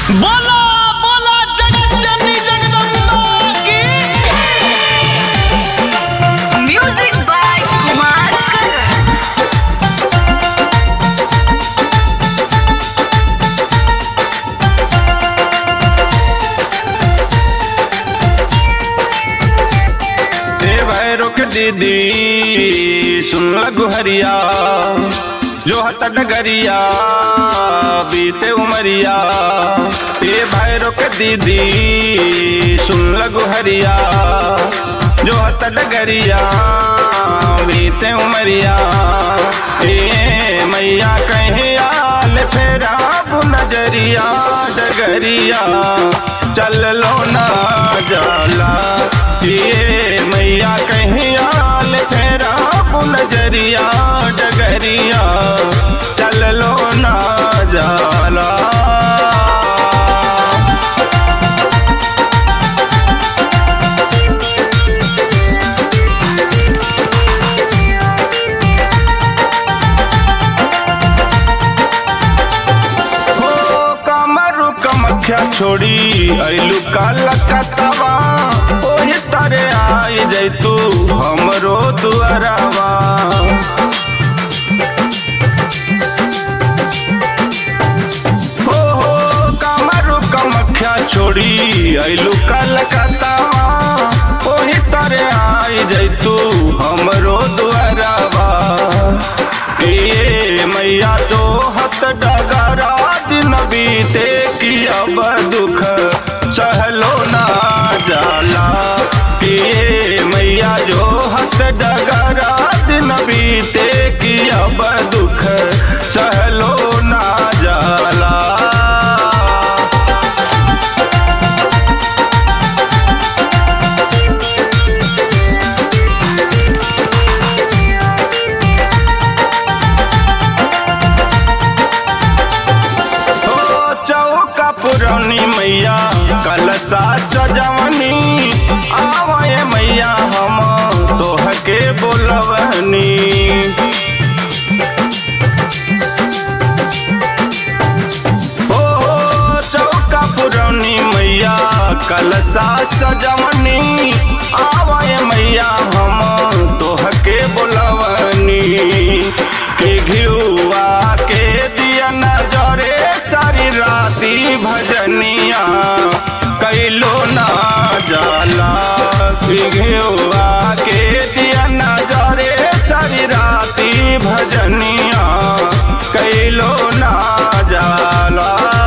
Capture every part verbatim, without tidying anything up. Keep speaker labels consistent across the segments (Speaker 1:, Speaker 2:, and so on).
Speaker 1: बोला बोला जगत जननी जगदम्बा की।
Speaker 2: म्यूजिक बाय कुमार
Speaker 1: रुक दीदी सुन लगु हरिया जो हत डगरिया बीते उमरिया। ए भाई रुक दीदी सुन लगु हरिया जो हत डगरिया बीते उमरिया। ए मैया कहीं आल फेरा नजरिया डगरिया चल लो ना जाला। ये मैया कहीं आल फेरा नजरिया डगरिया चल लो ना जाला। छोड़ी आइलू कलकत्तावा ओही तारे आई जैतू हमरो दुआरावा। हो हो कमरू कमख्या छोड़ी आइलू कलकत्तावा ओही तारे आई जैतू हमरो दुआरावा। ये मैया तो हत डगरा दिन बीते की अब दुख सहलो ना जाला। ये मैया जो हत डगरा दिन बीते की अब दुख सहलो ना जाला। पुरानी मैया कलसा सजवनी आवे मैया हम तोह के बोलवनी। हो चौका पुरानी मैया कलसा सजवनी आवे मैया हम तोह के बोलवनी। के घिउआ के दिया नजरे सारी राती भजनिया कैलो ना जाला। घिउआ के दिया नजरे सारी राती भजनिया कैलो ना जाला।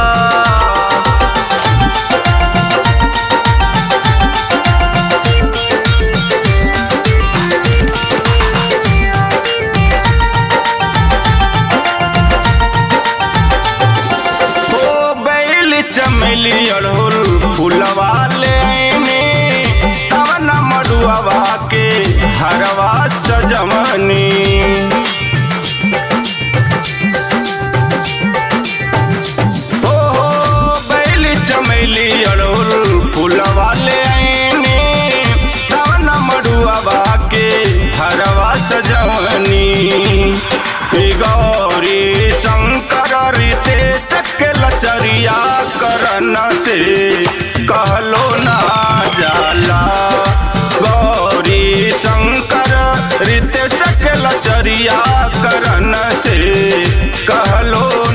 Speaker 1: चमेली अड़हुल फूलवा लेने तवन मडुआवा के हरवा सजमनी। हो बैली चमेली अड़हुल फूलवा लेने तवन मडुआवा के हरवा सजमनी। गौरी शंकर रितेश के लचरिया करन से कहलो ना जाला। गौरी शंकर रितेश के लचरिया करन से कहलो